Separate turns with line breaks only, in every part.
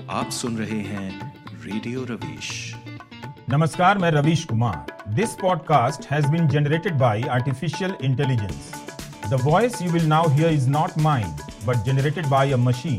आप सुन रहे हैं रेडियो रवीश।
नमस्कार, मैं Ravish Kumar. This podcast has been generated by artificial intelligence. The voice you will now hear is not mine but generated by a machine.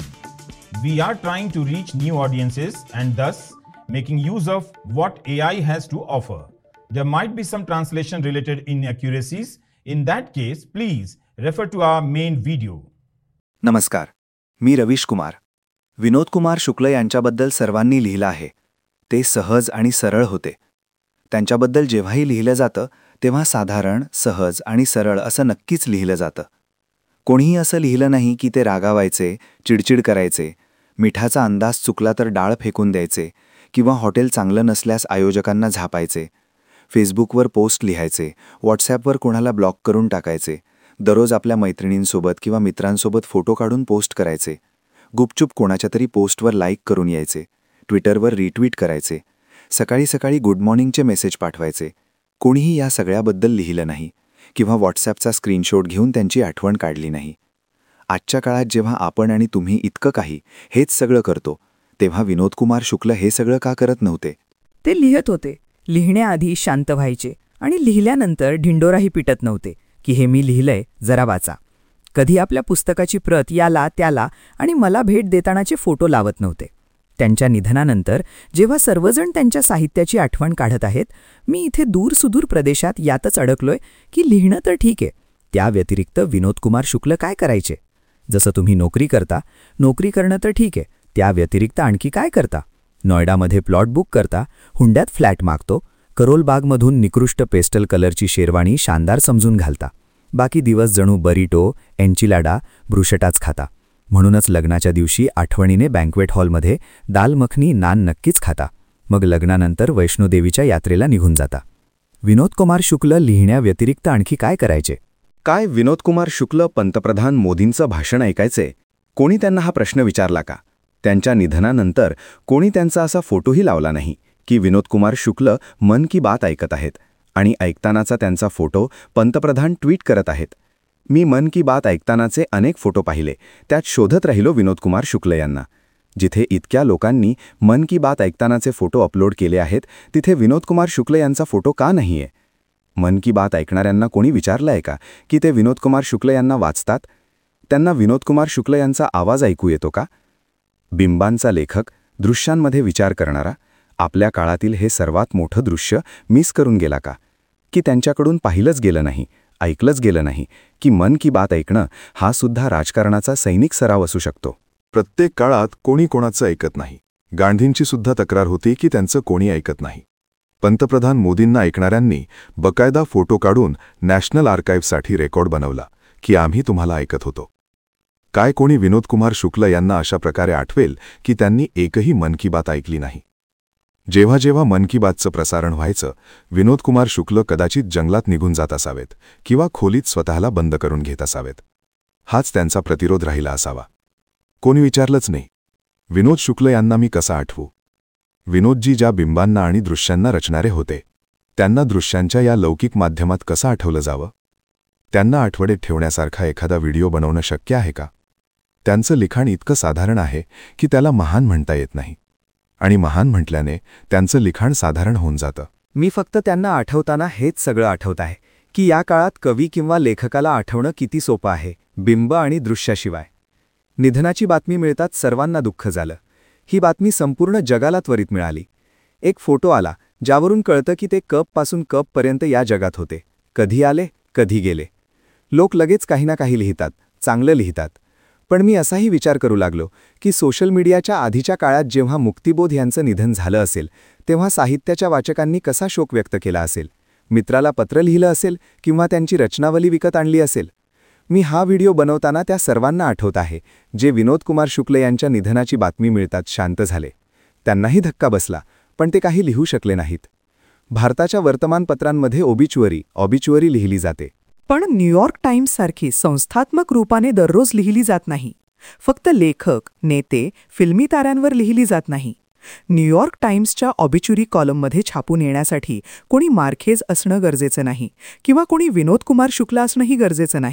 We are trying to reach new audiences and thus making use of what AI has to offer. There might be some translation related inaccuracies. In that case, please refer to our main video.
नमस्कार, मी रवीश कुमार. विनोद कुमार शुक्ल यांच्याबद्दल सर्वांनी लिहिलं आहे. ते सहज आणि सरळ होते. त्यांच्याबद्दल जेव्हाही लिहिलं जातं तेव्हा साधारण, सहज आणि सरळ असं नक्कीच लिहिलं जातं. कोणीही असं लिहिलं नाही की ते रागावायचे, चिडचिड करायचे, मिठाचा अंदाज चुकला तर डाळ फेकून द्यायचे किंवा हॉटेल चांगलं नसल्यास आयोजकांना झापायचे, फेसबुकवर पोस्ट लिहायचे, व्हॉट्सॲपवर कोणाला ब्लॉक करून टाकायचे, दररोज आपल्या मैत्रिणींसोबत किंवा मित्रांसोबत फोटो काढून पोस्ट करायचे, गुपचूप कोणाच्या तरी पोस्टवर लाईक करून यायचे, ट्विटरवर रिट्वीट करायचे, सकाळी सकाळी गुड मॉर्निंगचे मेसेज पाठवायचे. कोणीही या सगळ्याबद्दल लिहिलं नाही किंवा व्हॉट्सॲपचा स्क्रीनशॉट घेऊन त्यांची आठवण काढली नाही. आजच्या काळात जेव्हा आपण आणि तुम्ही इतकं काही हेच सगळं करतो तेव्हा विनोद कुमार शुक्ल हे सगळं का करत नव्हते?
ते लिहत होते. लिहिण्याआधी शांत व्हायचे आणि लिहिल्यानंतर ढिंडोराही पिटत नव्हते की हे मी लिहिलंय, जरा वाचा. कधी आपल्या पुस्तकाची प्रत याला त्याला आणि मला भेट देतानाचे फोटो लावत नव्हते. त्यांच्या निधनानंतर जेव्हा सर्वजण त्यांच्या साहित्याची आठवण काढत आहेत, मी इथे दूरसुदूर प्रदेशात यातच अडकलोय की लिहिणं तर ठीक आहे, त्या व्यतिरिक्त विनोद कुमार शुक्ल काय करायचे? जसं तुम्ही नोकरी करता, नोकरी करणं तर ठीक आहे, त्या व्यतिरिक्त आणखी काय करता? नॉयडामध्ये प्लॉट बुक करता, हुंड्यात फ्लॅट मागतो, करोलबागमधून निकृष्ट पेस्टल कलरची शेरवाणी शानदार समजून घालता. बाकी दिवस जणू बरिटो, एन्चिलाडा, ब्रुशटाच खाता. म्हणूनच लग्नाच्या दिवशी आठवणीने बँक्वेट हॉलमध्ये दाल मखनी नान नक्कीच खाता. मग लग्नानंतर वैष्णोदेवीच्या यात्रेला निघून जाता. विनोद कुमार शुक्ल लिहिण्याव्यतिरिक्त आणखी काय करायचे?
काय विनोद कुमार शुक्ल पंतप्रधान मोदींचं भाषण ऐकायचे? कोणी त्यांना हा प्रश्न विचारला का? त्यांच्या निधनानंतर कोणी त्यांचा असा फोटोही लावला नाही की विनोद कुमार शुक्ल मन की बात ऐकत आहेत आणि ऐकतानाचा त्यांचा फोटो पंतप्रधान ट्विट करत आहेत. मी मन की बात ऐकतानाचे अनेक फोटो पाहिले, त्यात शोधत राहिलो विनोद कुमार शुक्ल यांना. जिथे इतक्या लोकांनी मन की बात ऐकतानाचे फोटो अपलोड केले आहेत तिथे विनोद कुमार शुक्ल यांचा फोटो का नाहीये? मन की बात ऐकणाऱ्यांना कोणी विचारलं आहे का की ते विनोद कुमार शुक्ल यांना वाचतात? त्यांना विनोद कुमार शुक्ल यांचा आवाज ऐकू येतो का? बिंबांचा लेखक, दृश्यांमध्ये विचार करणारा, आपल्या काळातील हे सर्वात मोठं दृश्य मिस करून गेला का? की त्यांच्याकडून पाहिलंच गेलं नाही, ऐकलंच गेलं नाही की मन की बात ऐकणं हा सुद्धा राजकारणाचा सैनिक सराव असू शकतो?
प्रत्येक काळात कोणी कोणाचं ऐकत नाही. गांधींची सुद्धा तक्रार होती की त्यांचं कोणी ऐकत नाही. पंतप्रधान मोदींना ऐकणाऱ्यांनी बकायदा फोटो काढून नॅशनल आर्काईव्हसाठी रेकॉर्ड बनवला की आम्ही तुम्हाला ऐकत होतो. काय कोणी विनोद कुमार शुक्ल यांना अशा प्रकारे आठवेल की त्यांनी एकही मन की बात ऐकली नाही? जेव्हा जेव्हा मन की बातचं प्रसारण व्हायचं, विनोद कुमार शुक्ल कदाचित जंगलात निघून जात असावेत किंवा खोलीत स्वतःला बंद करून घेत असावेत. हाच त्यांचा प्रतिरोध राहिला असावा. कोणी विचारलंच नाही. विनोद शुक्ल यांना मी कसा आठवू? विनोदजी ज्या बिंबांना आणि दृश्यांना रचणारे होते, त्यांना दृश्यांच्या या लौकिक माध्यमात कसं आठवलं जावं? त्यांना आठवणीत ठेवण्यासारखा एखादा व्हिडिओ बनवणं शक्य आहे का? त्यांचं लिखाण इतकं साधारण आहे की त्याला महान म्हणता येत नाही, आणि महान म्हटल्याने त्यांचं लिखाण साधारण होऊन जातं.
मी फक्त त्यांना आठवताना हेच सगळं आठवत आहे की या काळात कवी किंवा लेखकाला आठवणं किती सोपं आहे, बिंब आणि दृश्याशिवाय. निधनाची बातमी मिळताच सर्वांना दुःख झालं. ही बातमी संपूर्ण जगाला त्वरित मिळाली. एक फोटो आला ज्यावरून कळतं की ते कपपासून कपपर्यंत या जगात होते. कधी आले, कधी गेले. लोक लगेच काही ना काही लिहितात, चांगलं लिहितात. पण मी असाही विचार करू लागलो की सोशल मीडियाच्या आधीच्या काळात जेव्हा मुक्तिबोध यांचं निधन झालं असेल तेव्हा साहित्याच्या वाचकांनी कसा शोक व्यक्त केला असेल? मित्राला पत्र लिहिलं असेल किंवा त्यांची रचनावली विकत आणली असेल? मी हा व्हिडिओ बनवताना त्या सर्वांना आठवत आहे जे विनोद कुमार शुक्ल यांच्या निधनाची बातमी मिळतात शांत झाले. त्यांनाही धक्का बसला, पण ते काही लिहू शकले नाहीत. भारताच्या वर्तमानपत्रांमध्ये ऑबिच्युअरी लिहिली जाते,
पण न्यूयॉर्क टाइम्ससारखी संस्थात्मक रूपाने दररोज लिहिली जात नाही. फक्त लेखक, नेते, फिल्मी ताऱ्यांवर लिहिली जात नाही. न्यूयॉर्क टाइम्सच्या ऑबिच्युरी कॉलममध्ये छापून येण्यासाठी कोणी मार्केज असणं गरजेचं नाही किंवा कोणी विनोद कुमार शुक्ल असणंही गरजेचं नाही.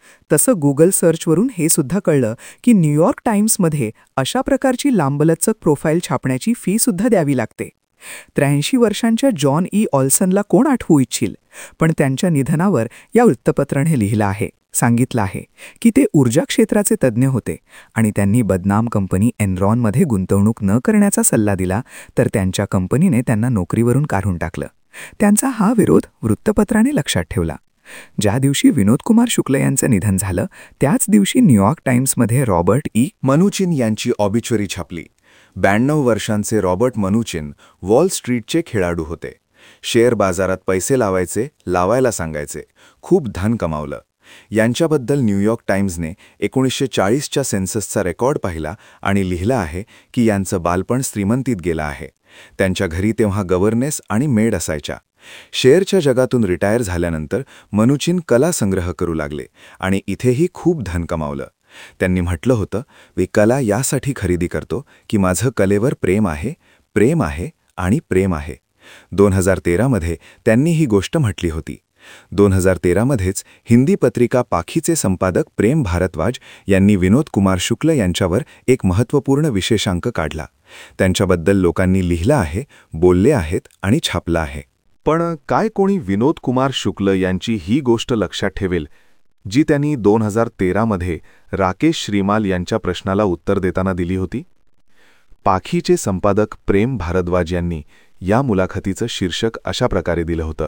तसं गुगल सर्चवरून हे सुद्धा कळलं की न्यूयॉर्क टाइम्समध्ये अशा प्रकारची लांबलचक प्रोफाईल छापण्याची फीसुद्धा द्यावी लागते. 83 वर्षांच्या जॉन ई ऑल्सनला कोण आठवू इच्छिल, पण त्यांच्या निधनावर या वृत्तपत्राने लिहिलं आहे, सांगितलं आहे की ते ऊर्जा क्षेत्राचे तज्ज्ञ होते आणि त्यांनी बदनाम कंपनी एनरॉनमध्ये गुंतवणूक न करण्याचा सल्ला दिला, तर त्यांच्या कंपनीने त्यांना नोकरीवरून काढून टाकलं. त्यांचा हा विरोध वृत्तपत्राने लक्षात ठेवला. ज्या दिवशी विनोद कुमार शुक्ल यांचं निधन झालं त्याच दिवशी न्यूयॉर्क टाइम्समध्ये रॉबर्ट ई.
मनुचिन यांची ऑबिच्युरी छापली. 92 वर्षांचे रॉबर्ट मनुचिन वॉल स्ट्रीटचे खेळाडू होते. शेअर बाजारात पैसे लावायला सांगायचे. खूप धन कमावलं. यांच्याबद्दल न्यूयॉर्क टाइम्सने 1940च्या सेन्ससचा रेकॉर्ड पाहिला आणि लिहिलं आहे की यांचं बालपण श्रीमंतीत गेलं आहे. त्यांच्या घरी तेव्हा गव्हर्नेस आणि मेड असायच्या. शेअरच्या जगातून रिटायर झाल्यानंतर मनुचिन कला संग्रह करू लागले आणि इथेही खूप धन कमावलं. त्यांनी म्हटलं होतं, मी कला यासाठी खरेदी करतो की माझं कलेवर प्रेम आहे आणि प्रेम आहे. 2013मध्ये त्यांनी ही गोष्ट म्हटली होती. 2013मध्येच हिंदी पत्रिका पाखीचे संपादक प्रेम भारद्वाज यांनी विनोद कुमार शुक्ल यांच्यावर एक महत्त्वपूर्ण विशेषांक काढला. त्यांच्याबद्दल लोकांनी लिहिलं आहे, बोलले आहेत आणि छापलं आहे.
पण काय कोणी विनोद कुमार शुक्ल यांची ही गोष्ट लक्षात ठेवेल जी त्यांनी 2013मध्ये राकेश श्रीमाल यांच्या प्रश्नाला उत्तर देताना दिली होती? पाखीचे संपादक प्रेम भारद्वाज यांनी या मुलाखतीचं शीर्षक अशा प्रकारे दिलं होतं,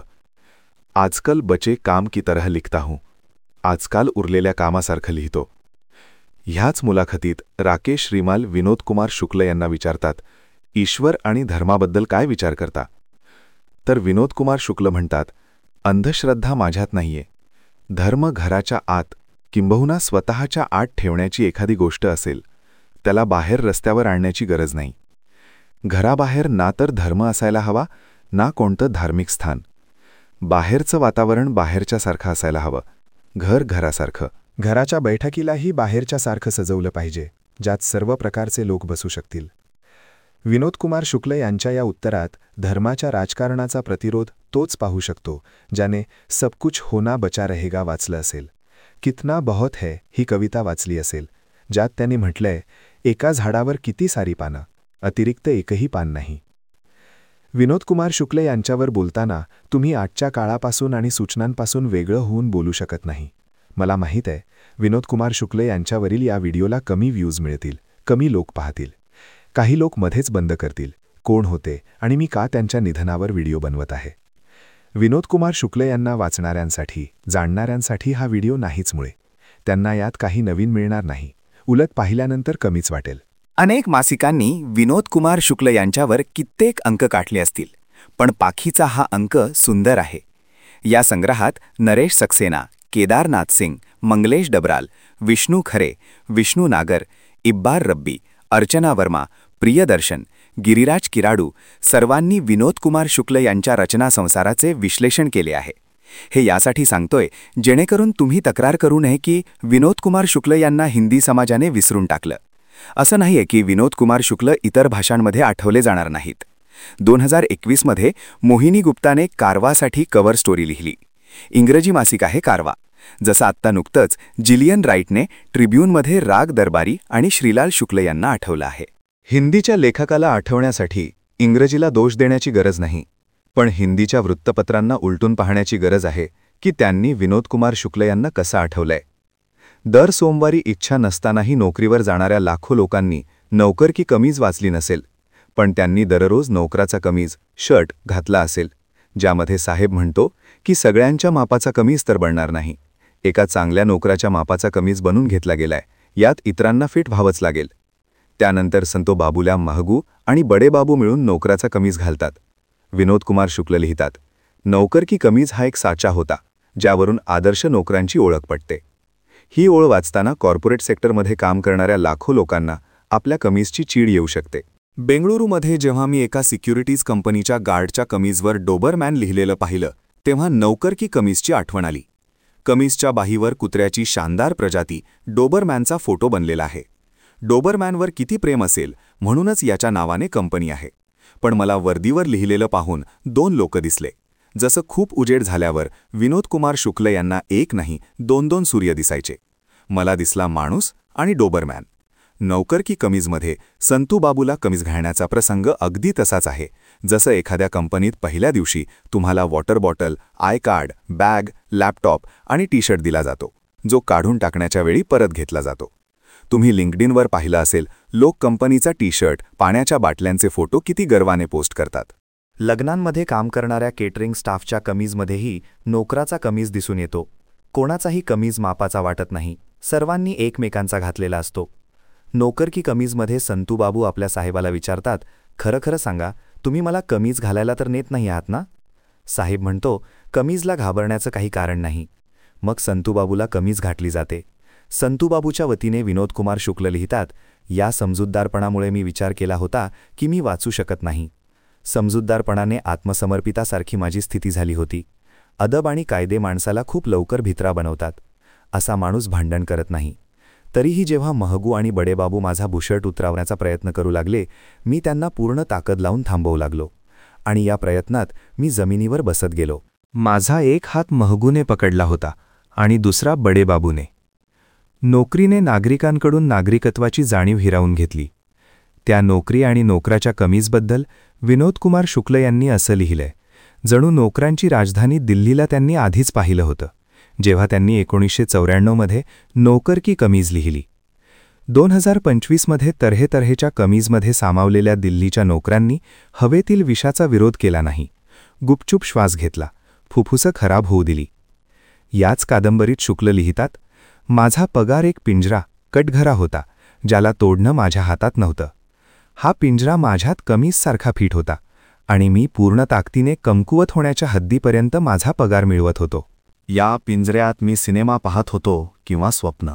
आजकल बचे काम की तरह लिखता हूं. आजकाल उरलेल्या कामासारखं लिहितो. ह्याच मुलाखतीत राकेश श्रीमाल विनोद कुमार शुक्ल यांना विचारतात, ईश्वर आणि धर्माबद्दल काय विचार करता? तर विनोद कुमार शुक्ल म्हणतात, अंधश्रद्धा माझ्यात नाहीये. धर्म घराच्या आत किंबहुना स्वतःच्या आत ठेवण्याची एखादी गोष्ट असेल, त्याला बाहेर रस्त्यावर आणण्याची गरज नाही. घराबाहेर ना तर धर्म असायला हवा ना कोणतं धार्मिक स्थान. बाहेरचं वातावरण बाहेरच्यासारखं असायला हवं, घर घरासारखं.
घराच्या बैठकीलाही बाहेरच्यासारखं सजवलं पाहिजे, ज्यात सर्व प्रकारचे लोक बसू शकतील. विनोद कुमार शुक्ल यांच्या या उत्तरात धर्माच्या राजकारणाचा प्रतिरोध तोच पाहू शकतो ज्याने सब कुछ होना बचा रहेगा वाचलं असेल. कितना बहुत है ही कविता वाचली असेल, ज्यात त्यांनी म्हटलंय, एका झाडावर किती सारी पानं, अतिरिक्त एकही पान नाही. विनोद कुमार शुक्ल यांच्यावर बोलताना तुम्ही आजच्या काळापासून आणि सूचनांपासून वेगळं होऊन बोलू शकत नाही. मला माहीत आहे, विनोद कुमार शुक्ल यांच्यावरील या व्हिडिओला कमी व्ह्यूज मिळतील, कमी लोक पाहतील. काही लोक मध्येच बंद करतील, कोण होते आणि मी का त्यांच्या निधनावर व्हिडिओ बनवत आहे. विनोद कुमार शुक्ल यांना वाचणाऱ्यांसाठी, जाणणाऱ्यांसाठी हा व्हिडिओ नाहीच मुळे. त्यांना यात काही नवीन मिळणार नाही, उलट पाहिल्यानंतर कमीच वाटेल.
अनेक मासिकांनी विनोद कुमार शुक्ल यांच्यावर कित्येक अंक काढले असतील, पण पाखीचा हा अंक सुंदर आहे. या संग्रहात नरेश सक्सेना, केदारनाथ सिंग, मंगलेश डबराल, विष्णू खरे, विष्णू नागर, इब्बार रब्बी, अर्चना वर्मा, प्रियदर्शन, गिरिराज किराडू सर्वांनी विनोद कुमार शुक्ल यांच्या रचना संसाराचे विश्लेषण केले आहे. हे यासाठी सांगतोय जेणेकरून तुम्ही तक्रार करू नये की विनोद कुमार शुक्ल यांना हिंदी समाजाने विसरून टाकलं. असं नाहीये की विनोद कुमार शुक्ल इतर भाषांमध्ये आठवले जाणार नाहीत. 2021मध्ये मोहिनी गुप्ताने कारवासाठी कव्हर स्टोरी लिहिली. इंग्रजी मासिक आहे कारवा. जसं आत्ता नुकतंच जिलियन राईटने ट्रिब्यूनमध्ये राग दरबारी आणि श्रीलाल शुक्ल यांना आठवलं आहे.
हिंदीच्या लेखकाला आठवण्यासाठी इंग्रजीला दोष देण्याची गरज नाही, पण हिंदीच्या वृत्तपत्रांना उलटून पाहण्याची गरज आहे की त्यांनी विनोद कुमार शुक्ल यांना कसं आठवलंय. दर सोमवारी इच्छा नसतानाही नोकरीवर जाणाऱ्या लाखो लोकांनी नौकर की कमीज वाचली नसेल, पण त्यांनी दररोज नोकराचा कमीज, शर्ट घातला असेल, ज्यामध्ये साहेब म्हणतो की सगळ्यांच्या मापाचा कमीज तर बनणार नाही, एका चांगल्या नोकराच्या मापाचा कमीज बनून घेतला गेलाय, यात इतरांना फिट व्हावंच लागेल. त्यानंतर संतो बाबूला महगू आणि बडे बाबू मिळून नोकराचा कमीज घालतात. विनोद कुमार शुक्ल लिहितात, नौकर की कमीज हा एक साचा होता ज्यावरून आदर्श नोकरांची ओळख पटते. ही ओळ वाचताना कॉर्पोरेट सेक्टरमध्ये काम करणाऱ्या लाखो लोकांना आपल्या कमीजची चीड येऊ शकते. बेंगळुरूमध्ये जेव्हा मी एका सिक्युरिटीज कंपनीच्या गार्डच्या कमीजवर डोबरमॅन लिहिलेलं पाहिलं तेव्हा नौकर की कमीजची आठवण आली. कमीजच्या बाहीवर कुत्र्याची शानदार प्रजाती डोबरमॅनचा फोटो बनलेला आहे. डोबरमॅनवर किती प्रेम असेल म्हणूनच याच्या नावाने कंपनी आहे. पण मला वर्दीवर लिहिलेलं पाहून दोन लोक दिसले.
जसं खूप उजेड झाल्यावर विनोद कुमार शुक्ल यांना एक नाही 2-2 सूर्य दिसायचे. मला दिसला माणूस आणि डोबरमॅन. नौकर की कमीजमध्ये संतूबाबूला कमीज घालण्याचा प्रसंग अगदी तसाच आहे, जसं एखाद्या कंपनीत पहिल्या दिवशी तुम्हाला water bottle, I card, bag, laptop आणि टी शर्ट दिला जातो, जो काढून टाकण्याच्या वेळी परत घेतला जातो. तुम्ही लिंक्डइनवर पाहिलं असेल, लोक कंपनीचा टी शर्ट, पाण्याच्या बाटल्यांचे फोटो किती गर्वाने पोस्ट करतात.
लग्नांमध्ये काम करणाऱ्या केटरिंग स्टाफच्या कमीजमध्येही नोकराचा कमीज दिसून येतो. कोणाचाही कमीज मापाचा वाटत नाही, सर्वांनी एकमेकांचा घातलेला असतो. नोकर की कमीजमध्ये संतूबाबू आपल्या साहेबाला विचारतात, खरं खरं सांगा, तुम्ही मला कमीज घालायला तर नेत नाही आहात ना? साहेब म्हणतो, कमीजला घाबरण्याचं काही कारण नाही. मग संतूबाबूला कमीज घातली जाते. संतूबाबूच्या वतीने विनोद कुमार शुक्ल लिहितात, या समजूतदारपणामुळे मी विचार केला होता की मी वाचू शकत नाही. समजूतदारपणाने आत्मसमर्पितासारखी माझी स्थिती झाली होती. अदब आणि कायदे माणसाला खूप लवकर भित्रा बनवतात. असा माणूस भांडण करत नाही. तरीही जेव्हा महगू आणि बडेबाबू माझा बुशर्ट उतरवण्याचा प्रयत्न करू लागले, मी त्यांना पूर्ण ताकद लावून थांबवू लागलो. आणि या प्रयत्नात मी जमिनीवर बसत गेलो.
माझा एक हात महगूने पकडला होता आणि दुसरा बडेबाबूने. नोकरीने नागरिकांकडून नागरिकत्वाची जाणीव हिरावून घेतली. त्या नोकरी आणि नोकराच्या कमीजबद्दल विनोद कुमार शुक्ल यांनी असं लिहिलंय, जणू नोकरांची राजधानी दिल्लीला त्यांनी आधीच पाहिलं होतं, जेव्हा त्यांनी 1994मध्ये नोकर की कमीज लिहिली. 2025मध्ये तऱ्हेतऱ्हेच्या कमीजमध्ये सामावलेल्या दिल्लीच्या नोकरांनी हवेतील विषाचा विरोध केला नाही. गुपचूप श्वास घेतला, फुफ्फुसं खराब होऊ दिली. याच कादंबरीत शुक्ल लिहितात, माझा पगार एक पिंजरा, कटघरा होता, ज्याला तोडणं माझ्या हातात नव्हतं. हा पिंजरा माझ्यात कमीजसारखा फिट होता आणि मी पूर्ण ताकदीने कमकुवत होण्याच्या हद्दीपर्यंत माझा पगार मिळवत होतो.
या पिंजऱ्यात मी सिनेमा पाहत होतो किंवा स्वप्न.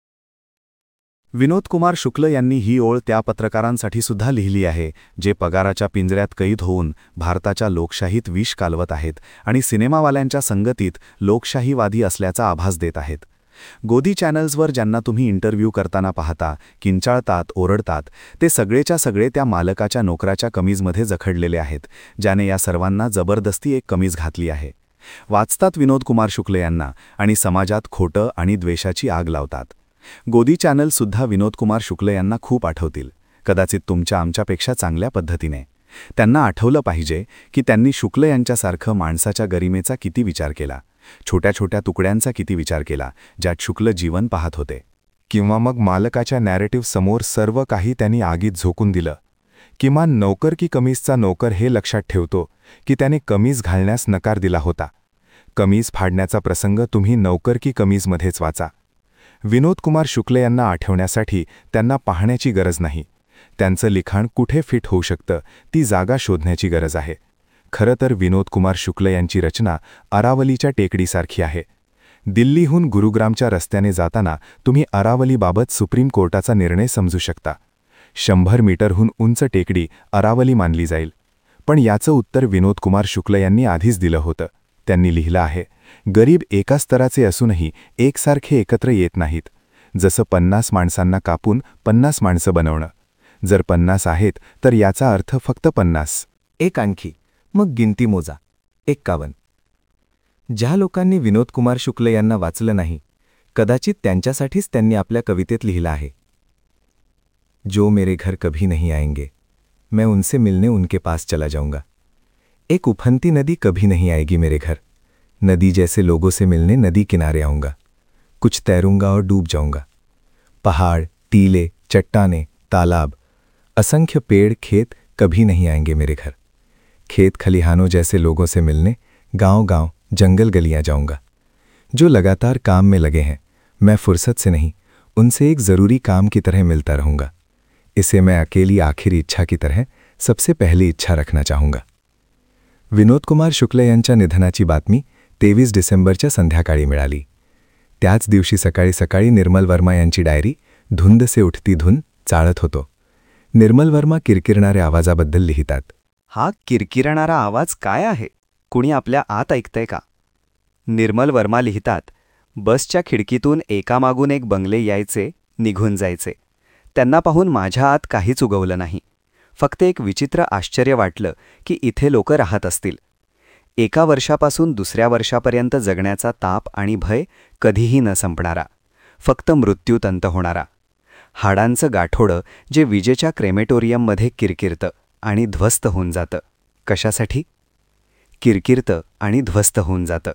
विनोद कुमार शुक्ल यांनी ही ओळ त्या पत्रकारांसाठी सुद्धा लिहिली आहे, जे पगाराच्या पिंजऱ्यात कैद होऊन भारताच्या लोकशाहीत विष कालवत आहेत आणि सिनेमावाल्यांच्या संगतीत लोकशाहीवादी असल्याचा आभास देत आहेत. गोदी चॅनल्सवर ज्यांना तुम्ही इंटरव्ह्यू करताना पाहता, किंचाळतात, ओरडतात, ते सगळेच्या सगळे त्या मालकाच्या नोकराच्या कमीजमध्ये जखडलेले आहेत, ज्याने या सर्वांना जबरदस्ती एक कमीज घातली आहे. वाचतात विनोद कुमार शुक्ल यांना आणि समाजात खोटं आणि द्वेषाची आग लावतात. गोदी चॅनलसुद्धा विनोद कुमार शुक्ल यांना खूप आठवतील, कदाचित तुमच्या आमच्यापेक्षा चांगल्या पद्धतीने. त्यांना आठवलं पाहिजे की त्यांनी शुक्ल यांच्यासारखं माणसाच्या गरिमेचा किती विचार केला, छोट्या छोट्या तुकड्यांचा किती विचार केला, ज्यात शुक्ल जीवन पाहत होते.
किंवा मग मालकाच्या नॅरेटिव्हसमोर सर्व काही त्यांनी आगीत झोकून दिलं. किमान नोकर की कमीजचा नोकर हे लक्षात ठेवतो की त्याने कमीज घालण्यास नकार दिला होता. कमीज फाडण्याचा प्रसंग तुम्ही नौकर की कमीजमध्येच वाचा. विनोद कुमार शुक्ल यांना आठवण्यासाठी त्यांना पाहण्याची गरज नाही. त्यांचं लिखाण कुठे फिट होऊ शकतं ती जागा शोधण्याची गरज आहे. खरं तर विनोद कुमार शुक्ल यांची रचना अरावलीच्या टेकडीसारखी आहे. दिल्लीहून गुरुग्रामच्या रस्त्याने जाताना तुम्ही अरावलीबाबत सुप्रीम कोर्टाचा निर्णय समजू शकता. 100 मीटरहून उंच टेकडी अरावली मानली जाईल. पण याचं उत्तर विनोद कुमार शुक्ल यांनी आधीच दिलं होतं. त्यांनी लिहिलं आहे, गरीब एका स्तराचे असूनही एकसारखे एकत्र येत नाहीत. जसं 50 माणसांना कापून 50 माणसं बनवणं. जर 50 आहेत तर याचा अर्थ फक्त 50.
एक आणखी, मग गिनती मोजा. 51. ज्या लोकांनी विनोद कुमार शुक्ल यांना वाचलं नाही, कदाचित त्यांच्यासाठीच त्यांनी आपल्या कवितेत लिहिलं आहे, जो मेरे घर कभी नहीं आएंगे, मैं उनसे मिलने उनके पास चला जाऊंगा. एक उफनती नदी कभी नहीं आएगी मेरे घर, नदी जैसे लोगों से मिलने नदी किनारे आऊंगा, कुछ तैरूंगा और डूब जाऊंगा. पहाड़, टीले, चट्टाने, तालाब, असंख्य पेड़, खेत कभी नहीं आएंगे मेरे घर. खेत खलिहानों जैसे लोगों से मिलने गांव-गांव, जंगल गलियां जाऊंगा. जो लगातार काम में लगे हैं, मैं फुर्सत से नहीं, उनसे एक ज़रूरी काम की तरह मिलता रहूंगा. इसे मैं अकेली आखिरी इच्छा की तरह सबसे पहली इच्छा रखना चाहूंगा. विनोद कुमार शुक्ल यांच्या निधनाची बातमी 23 डिसेंबरच्या संध्याकाळी मिळाली. त्याच दिवशी सकाळी सकाळी निर्मल वर्मा यांची डायरी धुंद से उठती धुन चाळत होतो. निर्मल वर्मा किरकिरणाऱ्या आवाजाबद्दल लिहितात,
हा किरकिरणारा आवाज काय आहे? कुणी आपल्या आत ऐकतंय का? निर्मल वर्मा लिहितात, बसच्या खिडकीतून एकामागून एक बंगले यायचे, निघून जायचे. त्यांना पाहून माझ्या आत काहीच उगवलं नाही. फक्त एक विचित्र आश्चर्य वाटलं की इथे लोक राहत असतील.
एका वर्षापासून दुसऱ्या वर्षापर्यंत जगण्याचा ताप आणि भय कधीही न संपणारा, फक्त मृत्यूतंत होणारा. हाडांचं गाठोडं जे विजेच्या क्रेमेटोरियममध्ये किरकिरतं आणि ध्वस्त होऊन जातं. कशासाठी? किरकिरतं आणि ध्वस्त होऊन जातं.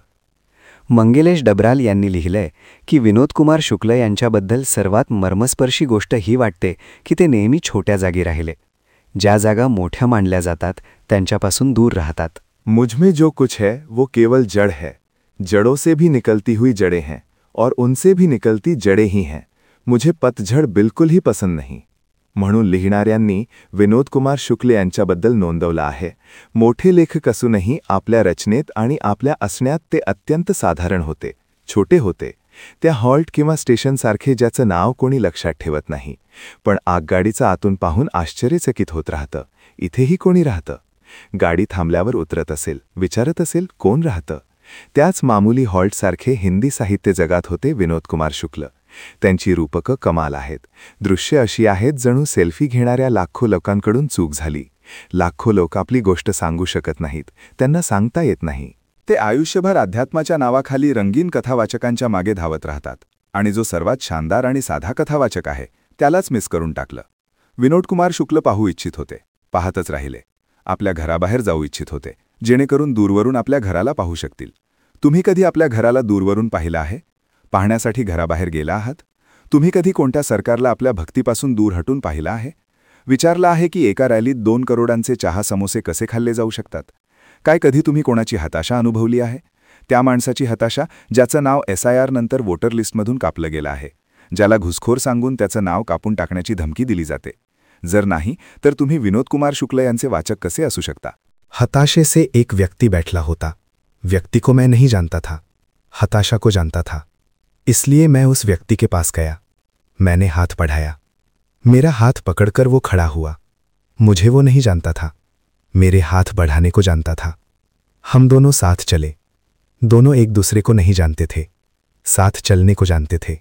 मंगेलेश डबराल यांनी लिहिलंय की विनोद कुमार शुक्ल यांच्याबद्दल सर्वात मर्मस्पर्शी गोष्ट ही वाटते की ते नेहमी छोट्या जागी राहिले. ज्या जागा मोठ्या मानल्या जातात त्यांच्यापासून दूर राहतात.
मुझमें जो कुछ है वो केवल जड़ है. जड़ों से भी निकलती हुई जड़ें हैं और उनसे भी निकलती जड़ें ही हैं. मुझे पतझड़ बिल्कुल ही पसंद नहीं. म्हणून लिहिणाऱ्यांनी विनोद कुमार शुक्ल यांच्याबद्दल नोंदवलं आहे, मोठे लेखक असूनही आपल्या रचनेत आणि आपल्या असण्यात ते अत्यंत साधारण होते, छोटे होते. त्या हॉल्ट किंवा स्टेशनसारखे ज्याचं नाव कोणी लक्षात ठेवत नाही, पण आगगाडीचं आतून पाहून आश्चर्यचकित होत राहतं. इथेही कोणी राहतं. गाडी थांबल्यावर उतरत असेल, विचारत असेल कोण राहतं. त्याच मामुली हॉल्टसारखे हिंदी साहित्य जगात होते विनोद कुमार शुक्ल. त्यांची रूपकं कमाल आहेत. दृश्य अशी आहेत जणू सेल्फी घेणाऱ्या लाखो लोकांकडून चूक झाली. लाखो लोक आपली गोष्ट सांगू शकत नाहीत, त्यांना सांगता येत नाही. ते आयुष्यभर अध्यात्माच्या नावाखाली रंगीन कथावाचकांच्या मागे धावत राहतात आणि जो सर्वात शानदार आणि साधा कथावाचक आहे त्यालाच मिस करून टाकलं. विनोद कुमार शुक्ल पाहू इच्छित होते, पाहतच राहिले. आपल्या घराबाहेर जाऊ इच्छित होते, जेणेकरून दूरवरून आपल्या घराला पाहू शकतील. तुम्ही कधी आपल्या घराला दूरवरून पाहिलं आहे? पाहण्यासाठी घराबाहेर गेला आहात? तुम्ही कधी कोणत्या सरकारला आपल्या भक्तीपासून दूर हटून पाहिलं आहे? विचारलं आहे की एका रॅलीत 2 करोडांचे चहा समोसे कसे खाल्ले जाऊ शकतात? काय कधी तुम्ही कोणाची हताशा अनुभवली आहे? त्या माणसाची हताशा ज्याचं नाव SIR नंतर वोटर लिस्टमधून कापलं गेलं आहे, ज्याला घुसखोर सांगून त्याचं नाव कापून टाकण्याची धमकी दिली जाते. जर नाही तर तुम्ही विनोद कुमार शुक्ल यांचे वाचक कसे असू शकता?
हताशे से एक व्यक्ति बैठला होता. व्यक्ति को मैं नहीं जानता था, हताशा को जानता था. इसलिए मैं उस व्यक्ति के पास गया. मैंने हाथ बढ़ाया. मेरा हाथ पकड़कर वो खड़ा हुआ. मुझे वो नहीं जानता था, मेरे हाथ बढ़ाने को जानता था. हम दोनों साथ चले. दोनों एक दूसरे को नहीं जानते थे, साथ चलने को जानते थे.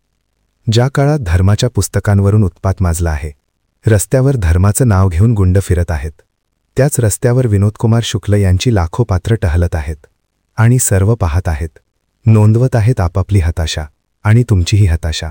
ज्या काळात धर्माच्या पुस्तकांवरून उत्पात माजला आहे, रस्त्यावर धर्माचं नाव घेऊन गुंड फिरत आहेत, त्याच रस्त्यावर विनोद कुमार शुक्ल यांची लाखो पात्र टहलत आहेत आणि सर्व पाहत आहेत, नोंदवत आहेत आपापली हताशा आणि तुमचीही हताशा.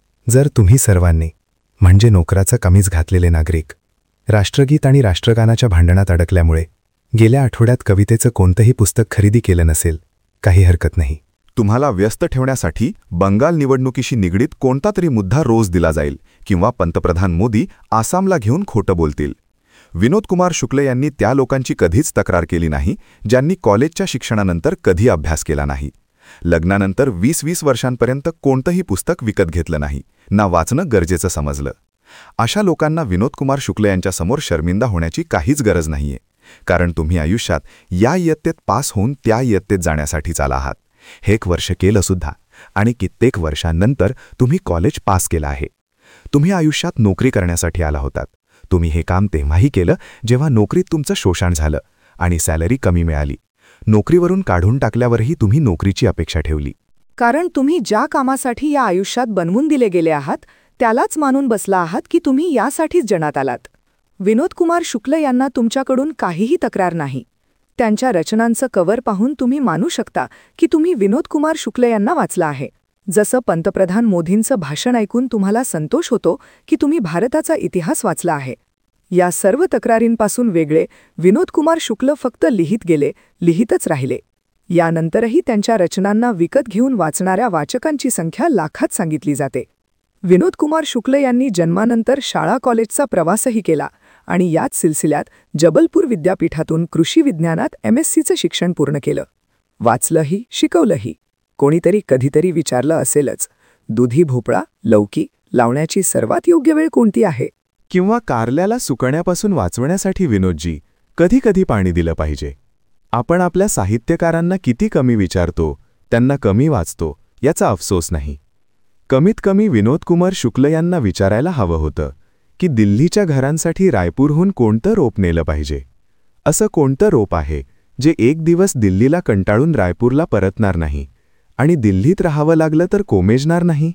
जर तुम्ही सर्वांनी म्हणजे नोकराचं कमीज घातलेले नागरिक राष्ट्रगीत आणि राष्ट्रगानाच्या भांडणात अडकल्यामुळे गेल्या आठवड्यात कवितेचं कोणतंही पुस्तक खरेदी केलं नसेल, काही हरकत नाही.
तुम्हाला व्यस्त ठेवण्यासाठी बंगाल निवडणुकीशी निगडीत कोणता तरी मुद्दा रोज दिला जाईल किंवा पंतप्रधान मोदी आसामला घेऊन खोटं बोलतील. विनोद कुमार शुक्ल यांनी त्या लोकांची कधीच तक्रार केली नाही ज्यांनी कॉलेजच्या शिक्षणानंतर कधी अभ्यास केला नाही, लग्नानंतर 20-20 वर्षांपर्यंत कोणतंही पुस्तक विकत घेतलं नाही, ना वाचणं गरजेचं समजलं. अशा लोकांना विनोद कुमार शुक्ल यांच्यासमोर शर्मिंदा होण्याची काहीच गरज नाहीये, कारण तुम्ही आयुष्यात या इयत्तेत पास होऊन त्या इयत्तेत जाण्यासाठीच आला आहात. हे एक वर्ष केलं सुद्धा आणि कित्येक वर्षांनंतर तुम्ही कॉलेज पास केलं आहे. तुम्ही आयुष्यात नोकरी करण्यासाठी आला होतात. तुम्ही हे काम तेव्हाही केलं जेव्हा नोकरीत तुमचं शोषण झालं आणि सॅलरी कमी मिळाली. नोकरीवरून काढून टाकल्यावरही तुम्ही नोकरीची अपेक्षा ठेवली.
कारण तुम्ही ज्या कामासाठी या आयुष्यात बनवून दिले गेले आहात त्यालाच मानून बसला आहात की तुम्ही यासाठीच जनात आलात. विनोद कुमार शुक्ल यांना तुमच्याकडून काहीही तक्रार नाही. त्यांच्या रचनांचं कव्हर पाहून तुम्ही मानू शकता की तुम्ही विनोद कुमार शुक्ल यांना वाचलं आहे. जसं पंतप्रधान मोदींचं भाषण ऐकून तुम्हाला संतोष होतो की तुम्ही भारताचा इतिहास वाचला आहे. या सर्व तक्रारींपासून वेगळे विनोद कुमार शुक्ल फक्त लिहित गेले, लिहितच राहिले. यानंतरही त्यांच्या रचनांना विकत घेऊन वाचणाऱ्या वाचकांची संख्या लाखात सांगितली जाते. विनोद कुमार शुक्ल यांनी जन्मानंतर शाळा कॉलेजचा प्रवासही केला आणि याच सिलसिल्यात जबलपूर विद्यापीठातून कृषी विज्ञानात MScचं शिक्षण पूर्ण केलं. वाचलंही, शिकवलंही. कोणीतरी कधीतरी विचारलं असेलच, दुधी भोपळा लौकी लावण्याची सर्वात योग्य वेळ कोणती आहे?
किंवा कारल्याला सुकण्यापासून वाचवण्यासाठी विनोदजी कधी कधी पाणी दिलं पाहिजे. आपण आपल्या साहित्यकारांना किती कमी विचारतो, त्यांना कमी वाचतो, याचा अफसोस नाही. कमीत कमी विनोद कुमार शुक्ल यांना विचारायला हवं होतं की दिल्लीच्या घरांसाठी रायपूरहून कोणतं रोप नेलं पाहिजे. असं कोणतं रोप आहे जे एक दिवस दिल्लीला कंटाळून रायपूरला परतणार नाही आणि दिल्लीत राहावं लागलं तर कोमेजणार नाही?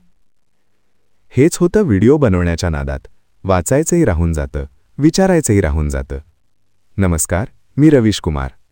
हेच होतं व्हिडिओ बनवण्याच्या नादात. वाचायचंही राहून जातं, विचारायचंही राहून जातं. नमस्कार, मी रवीश कुमार.